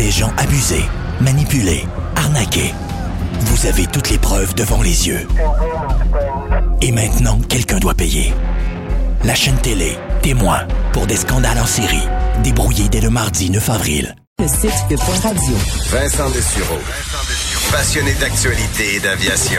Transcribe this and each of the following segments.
des gens abusés, manipulés, arnaqués. Vous avez toutes les preuves devant les yeux. Et maintenant, quelqu'un doit payer. La chaîne télé, témoin, pour des scandales en série, débrouillés dès le mardi 9 avril. Le site de Point Radio. Vincent Dessureau. Passionné d'actualité et d'aviation.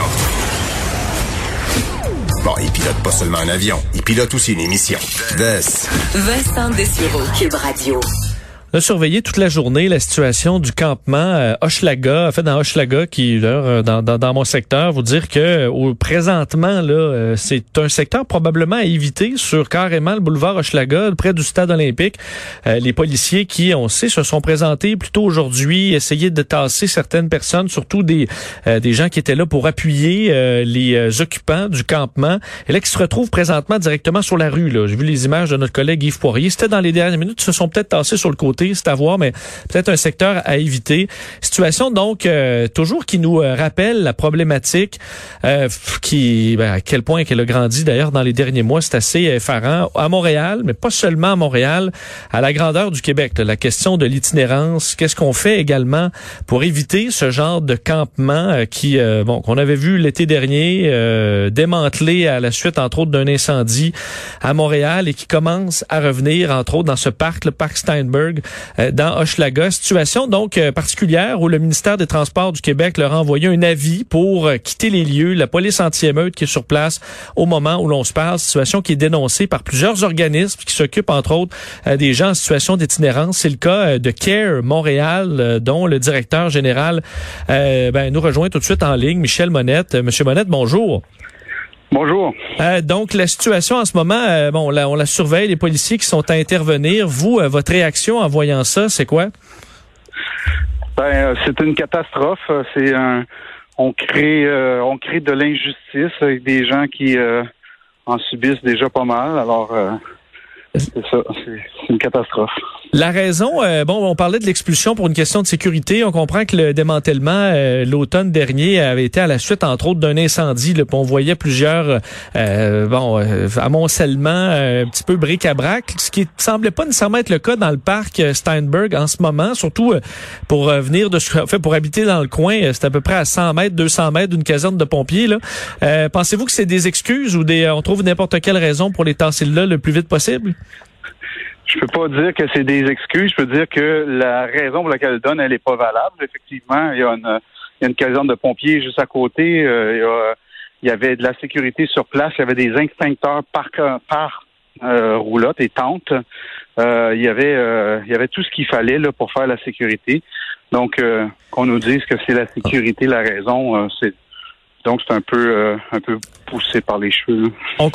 Bon, il pilote pas seulement un avion, il pilote aussi une émission. Vincent Dessureau, Cube Radio. On a surveillé toute la journée la situation du campement Hochelaga, en fait dans Hochelaga, qui dans mon secteur, vous dire que présentement là, c'est un secteur probablement à éviter sur carrément le boulevard Hochelaga, près du stade olympique. Les policiers qui, on sait, se sont présentés plus tôt aujourd'hui, essayer de tasser certaines personnes, surtout des gens qui étaient là pour appuyer les occupants du campement, et là qui se retrouvent présentement directement sur la rue. Là, j'ai vu les images de notre collègue Yves Poirier. C'était dans les dernières minutes, ils se sont peut-être tassés sur le côté. C'est à voir, mais peut-être un secteur à éviter. Situation donc toujours qui nous rappelle la problématique à quel point qu'elle a grandi d'ailleurs dans les derniers mois. C'est assez effarant à Montréal, mais pas seulement à Montréal, à la grandeur du Québec. Là, la question de l'itinérance, qu'est-ce qu'on fait également pour éviter ce genre de campement qu'on avait vu l'été dernier démantelé à la suite entre autres d'un incendie à Montréal et qui commence à revenir entre autres dans ce parc, le parc Steinberg, dans Hochelaga. Situation donc particulière où le ministère des Transports du Québec leur a envoyé un avis pour quitter les lieux. La police anti-émeute qui est sur place au moment où l'on se parle. Situation qui est dénoncée par plusieurs organismes qui s'occupent entre autres des gens en situation d'itinérance. C'est le cas de CARE Montréal, dont le directeur général nous rejoint tout de suite en ligne, Michel Monette. Monsieur Monette, bonjour. Bonjour. Donc, la situation en ce moment, on la surveille, les policiers qui sont à intervenir. Vous, votre réaction en voyant ça, c'est quoi? C'est une catastrophe. On crée de l'injustice avec des gens qui en subissent déjà pas mal. Alors, c'est ça, c'est une catastrophe. La raison, on parlait de l'expulsion pour une question de sécurité. On comprend que le démantèlement l'automne dernier avait été à la suite, entre autres, d'un incendie. Là, on voyait plusieurs amoncellements un petit peu bric-à-brac, ce qui semblait pas nécessairement être le cas dans le parc Steinberg en ce moment, surtout pour venir pour habiter dans le coin, c'est à peu près à 100 mètres, 200 mètres d'une caserne de pompiers. Là. Pensez-vous que c'est des excuses ou on trouve n'importe quelle raison pour les tasser là le plus vite possible? Je peux pas dire que c'est des excuses. Je peux dire que la raison pour laquelle elle donne, elle est pas valable. Effectivement, il y a une caserne de pompiers juste à côté. Il y avait de la sécurité sur place. Il y avait des extincteurs par roulotte et tente. Il y avait tout ce qu'il fallait là pour faire la sécurité. Donc, qu'on nous dise que c'est la sécurité la raison, c'est un peu poussé par les cheveux.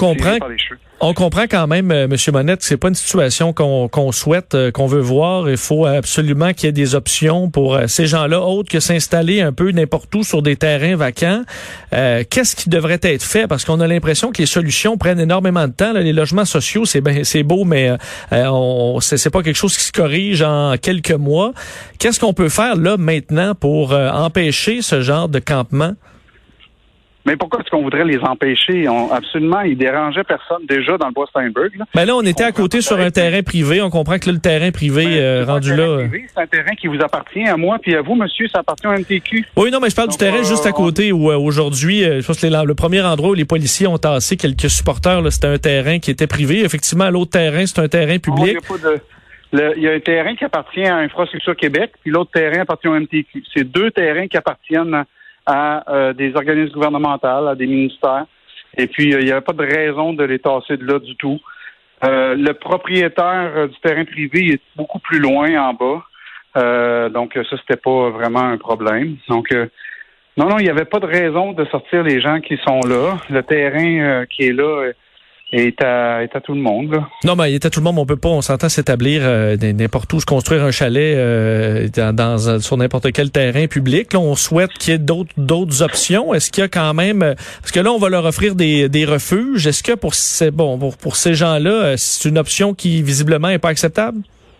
On comprend quand même, M. Monette, que c'est pas une situation qu'on souhaite, qu'on veut voir. Il faut absolument qu'il y ait des options pour ces gens-là, autres que s'installer un peu n'importe où sur des terrains vacants. Qu'est-ce qui devrait être fait? Parce qu'on a l'impression que les solutions prennent énormément de temps. Là, les logements sociaux, c'est beau, mais c'est pas quelque chose qui se corrige en quelques mois. Qu'est-ce qu'on peut faire là maintenant pour empêcher ce genre de campement? Mais pourquoi est-ce qu'on voudrait les empêcher? Absolument, ils dérangeaient personne déjà dans le bois Steinberg. Là, on était à côté sur un terrain privé. On comprend que là, le terrain privé rendu là... C'est un terrain qui vous appartient à moi puis à vous, monsieur, ça appartient au MTQ. Oui, non, mais je parle du terrain juste à côté où aujourd'hui, je pense que le premier endroit où les policiers ont tassé quelques supporters, là, c'était un terrain qui était privé. Effectivement, l'autre terrain, c'est un terrain public. Il y a un terrain qui appartient à Infrastructure Québec, puis l'autre terrain appartient au MTQ. C'est deux terrains qui appartiennent à des organismes gouvernementaux, à des ministères. Et puis, il n'y avait pas de raison de les tasser de là du tout. Le propriétaire du terrain privé est beaucoup plus loin en bas. Donc, ça, c'était pas vraiment un problème. Donc, non, il n'y avait pas de raison de sortir les gens qui sont là. Le terrain qui est là est à tout le monde. Là. Non, mais il est à tout le monde, mais on s'entend s'établir n'importe où, se construire un chalet sur n'importe quel terrain public. Là, on souhaite qu'il y ait d'autres options. Est-ce qu'il y a quand même... Parce que là, on va leur offrir des refuges. Est-ce que pour ces gens-là, c'est une option qui, visiblement, n'est pas acceptable?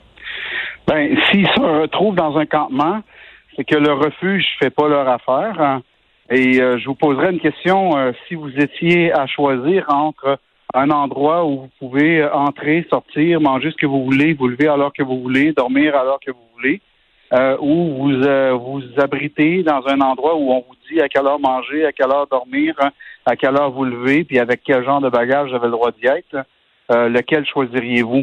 S'ils se retrouvent dans un campement, c'est que le refuge fait pas leur affaire. Hein. Et je vous poserais une question. Si vous étiez à choisir entre un endroit où vous pouvez entrer, sortir, manger ce que vous voulez, vous lever alors que vous voulez, dormir alors que vous voulez, où vous abritez dans un endroit où on vous dit à quelle heure manger, à quelle heure dormir, à quelle heure vous lever, puis avec quel genre de bagage vous avez le droit d'y être, lequel choisiriez-vous?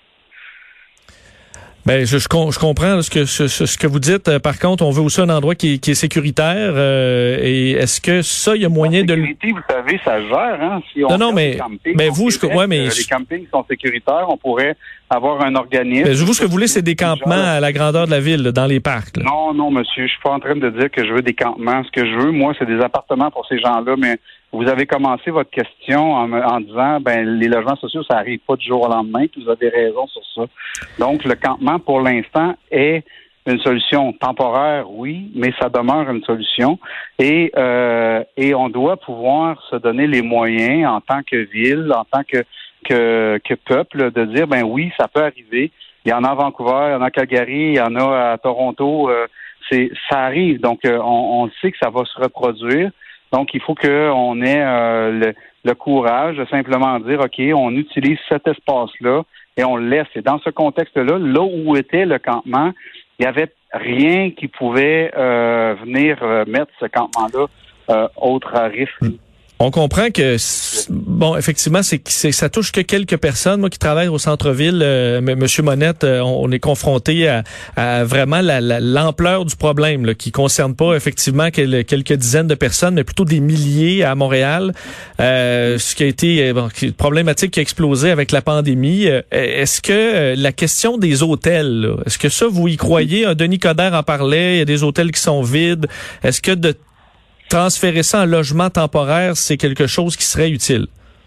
Ben, je comprends là, ce que vous dites. Par contre, on veut aussi un endroit qui est sécuritaire. Et est-ce que ça, il y a moyen de... La sécurité, vous savez, ça gère. Hein? Si on non, mais campings, ben vous, les campings sont sécuritaires. On pourrait avoir un organisme. Ben, vous, ce que vous voulez, c'est des campements à la grandeur de la ville, là, dans les parcs. Là. Non, monsieur, je suis pas en train de dire que je veux des campements. Ce que je veux, moi, c'est des appartements pour ces gens-là. Mais vous avez commencé votre question en disant, les logements sociaux, ça arrive pas du jour au lendemain. Puis vous avez raison sur ça. Donc, le campement, pour l'instant, est une solution temporaire, oui, mais ça demeure une solution. Et on doit pouvoir se donner les moyens en tant que ville, en tant que peuple, de dire, oui, ça peut arriver. Il y en a à Vancouver, il y en a à Calgary, il y en a à Toronto. Ça arrive. Donc, on sait que ça va se reproduire. Donc, il faut qu'on ait le courage de simplement dire, OK, on utilise cet espace-là et on le laisse. Et dans ce contexte-là, là où était le campement, il n'y avait rien qui pouvait venir mettre ce campement-là autre à risque. On comprend que, effectivement, ça touche que quelques personnes. Moi qui travaille au centre-ville, Monsieur Monette, on est confronté à vraiment l'ampleur du problème, là, qui concerne pas effectivement quelques dizaines de personnes, mais plutôt des milliers à Montréal. Ce qui a été problématique qui a explosé avec la pandémie. Est-ce que la question des hôtels, là, est-ce que ça, vous y croyez? Denis Coderre en parlait, il y a des hôtels qui sont vides. Est-ce que de transférer ça en logement temporaire, c'est quelque chose qui serait utile?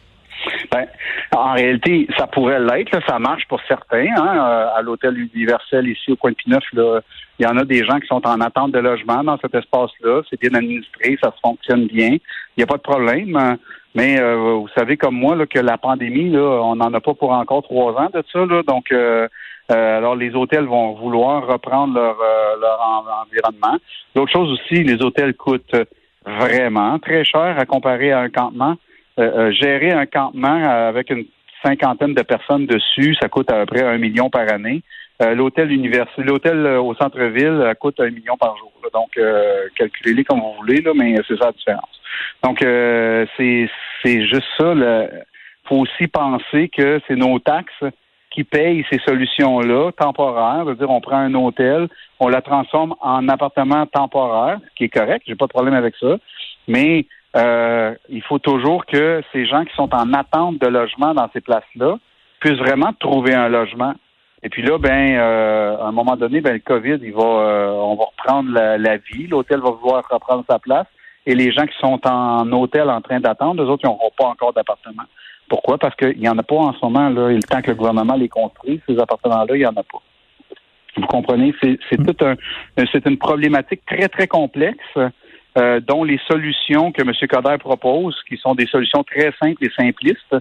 En réalité, ça pourrait l'être. Là, ça marche pour certains. À l'hôtel Universel, ici, au coin de Pineuf, là, il y en a des gens qui sont en attente de logement dans cet espace-là. C'est bien administré, ça se fonctionne bien. Il n'y a pas de problème. Mais vous savez comme moi là, que la pandémie, là, on n'en a pas pour encore 3 ans de ça. Là, donc, alors les hôtels vont vouloir reprendre leur environnement. L'autre chose aussi, les hôtels coûtent vraiment très cher à comparer à un campement. Gérer un campement avec une 50aine de personnes dessus, ça coûte à peu près 1 million par année. L'hôtel au centre-ville coûte 1 million par jour. Là. Donc, calculez-les comme vous voulez, là, mais c'est ça la différence. Donc, c'est juste ça. Il faut aussi penser que c'est nos taxes qui payent ces solutions-là temporaires. C'est-à-dire, on prend un hôtel, on la transforme en appartement temporaire, ce qui est correct, j'ai pas de problème avec ça. Mais il faut toujours que ces gens qui sont en attente de logement dans ces places-là puissent vraiment trouver un logement. Et puis là, à un moment donné, le COVID, on va reprendre la vie. L'hôtel va vouloir reprendre sa place. Et les gens qui sont en hôtel en train d'attendre, eux autres, ils n'auront pas encore d'appartement. Pourquoi? Parce qu'il n'y en a pas en ce moment, là. Et le temps que le gouvernement les construit, ces appartements-là, il n'y en a pas. Vous comprenez? C'est une problématique très, très complexe. Dont les solutions que M. Coderre propose, qui sont des solutions très simples et simplistes,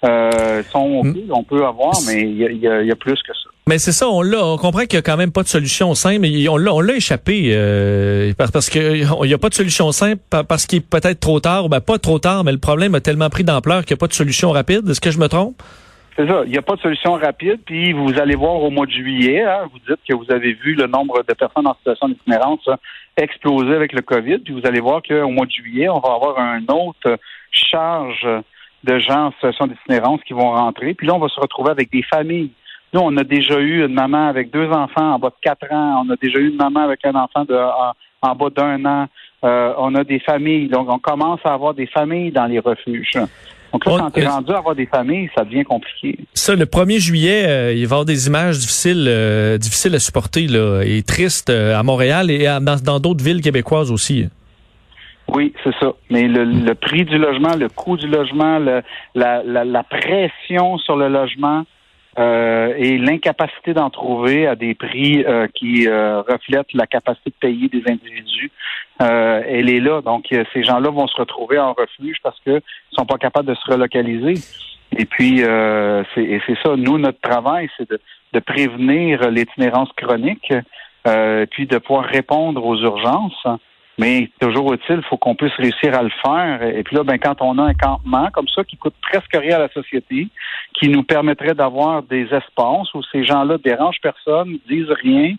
on peut avoir, mais il y a plus que ça. Mais c'est ça, on comprend qu'il y a quand même pas de solution simple, mais on l'a échappé parce que il y a pas de solution simple parce qu'il est peut-être trop tard, pas trop tard, mais le problème a tellement pris d'ampleur qu'il n'y a pas de solution rapide. Est-ce que je me trompe? C'est ça, il n'y a pas de solution rapide, puis vous allez voir au mois de juillet, vous dites que vous avez vu le nombre de personnes en situation d'itinérance exploser avec le COVID, puis vous allez voir qu'au mois de juillet, on va avoir une autre charge de gens en situation d'itinérance qui vont rentrer, puis là, on va se retrouver avec des familles. Nous, on a déjà eu une maman avec 2 enfants en bas de 4 ans, on a déjà eu une maman avec un enfant en bas d'1 an, on a des familles, donc on commence à avoir des familles dans les refuges. Donc là, quand tu es rendu à avoir des familles, ça devient compliqué. Ça, le 1er juillet, il va y avoir des images difficiles à supporter là, et tristes à Montréal et dans d'autres villes québécoises aussi. Oui, c'est ça. Mais le prix du logement, le coût du logement, la pression sur le logement et l'incapacité d'en trouver à des prix qui reflètent la capacité de payer des individus, elle est là. Donc, ces gens-là vont se retrouver en refuge parce qu'ils sont pas capables de se relocaliser. Et puis, c'est ça. Nous, notre travail, c'est de prévenir l'itinérance chronique, puis de pouvoir répondre aux urgences. Mais toujours utile, il faut qu'on puisse réussir à le faire. Et puis là, quand on a un campement comme ça qui coûte presque rien à la société, qui nous permettrait d'avoir des espaces où ces gens-là dérangent personne, disent rien,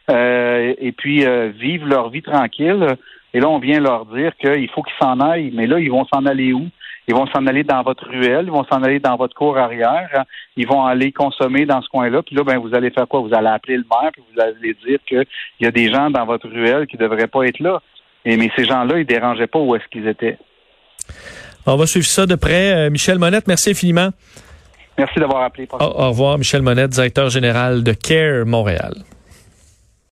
et puis vivent leur vie tranquille. Et là, on vient leur dire qu'il faut qu'ils s'en aillent. Mais là, ils vont s'en aller où? Ils vont s'en aller dans votre ruelle, ils vont s'en aller dans votre cour arrière, ils vont aller consommer dans ce coin-là. Puis là, vous allez faire quoi? Vous allez appeler le maire, puis vous allez dire qu'il y a des gens dans votre ruelle qui ne devraient pas être là. Mais ces gens-là, ils dérangeaient pas où est-ce qu'ils étaient. On va suivre ça de près. Michel Monette, merci infiniment. Merci d'avoir appelé. Au revoir, Michel Monette, directeur général de CARE Montréal.